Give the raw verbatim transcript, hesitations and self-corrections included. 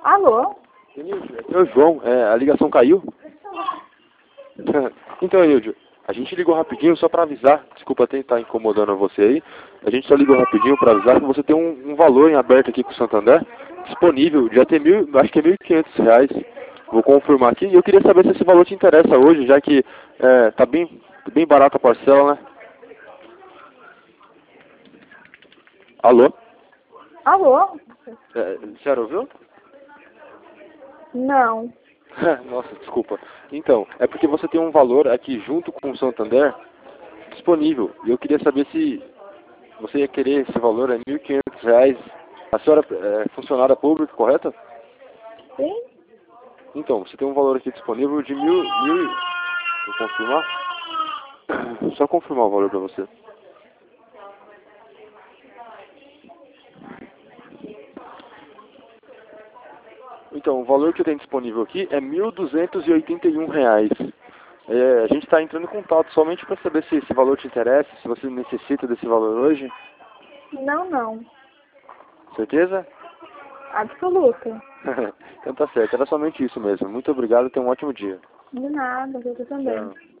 Alô? Enildo, é o João, é, a ligação caiu? Então, Enildo, a gente ligou rapidinho só para avisar, desculpa até estar incomodando você aí, a gente só ligou rapidinho para avisar que você tem um, um valor em aberto aqui com o Santander, disponível, já tem mil, acho que é mil e quinhentos reais, vou confirmar aqui, e eu queria saber se esse valor te interessa hoje, já que é, tá bem, bem barato a parcela, né? Alô? Alô? É, sério, ouviu? Não. Nossa, desculpa. Então, é porque você tem um valor aqui junto com o Santander disponível. E eu queria saber se você ia querer esse valor, é mil e quinhentos reais. A senhora é funcionária pública, correta? Sim? Então, você tem um valor aqui disponível de mil... mil... Vou confirmar? Só confirmar o valor para você. Então, o valor que eu tenho disponível aqui é mil duzentos e oitenta e um reais. É, a gente está entrando em contato somente para saber se esse valor te interessa, se você necessita desse valor hoje. Não, não. Certeza? Absoluta. Então tá certo, era somente isso mesmo. Muito obrigado, tenha um ótimo dia. De nada, você também. Tchau.